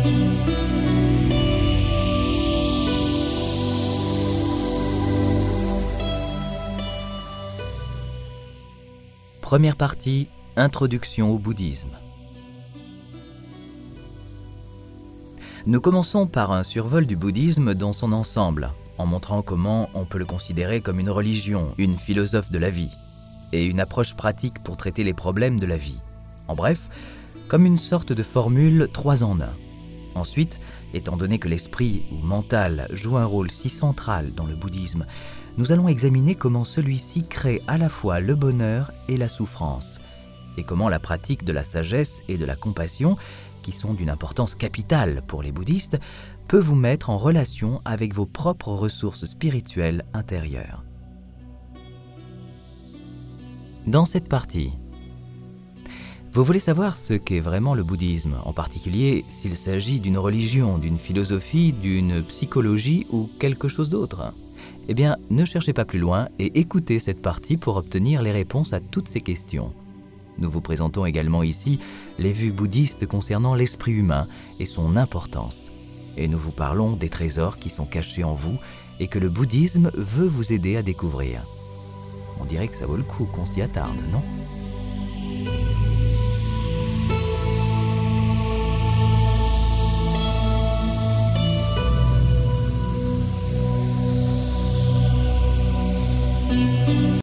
Première partie, introduction au bouddhisme. Nous commençons par un survol du bouddhisme dans son ensemble, en montrant comment on peut le considérer comme une religion, une philosophe de la vie, et une approche pratique pour traiter les problèmes de la vie. En bref, comme une sorte de formule 3 en 1. Ensuite, étant donné que l'esprit ou mental joue un rôle si central dans le bouddhisme, nous allons examiner comment celui-ci crée à la fois le bonheur et la souffrance, et comment la pratique de la sagesse et de la compassion, qui sont d'une importance capitale pour les bouddhistes, peut vous mettre en relation avec vos propres ressources spirituelles intérieures. Dans cette partie, vous voulez savoir ce qu'est vraiment le bouddhisme, en particulier s'il s'agit d'une religion, d'une philosophie, d'une psychologie ou quelque chose d'autre ? Eh bien, ne cherchez pas plus loin et écoutez cette partie pour obtenir les réponses à toutes ces questions. Nous vous présentons également ici les vues bouddhistes concernant l'esprit humain et son importance. Et nous vous parlons des trésors qui sont cachés en vous et que le bouddhisme veut vous aider à découvrir. On dirait que ça vaut le coup qu'on s'y attarde, non ?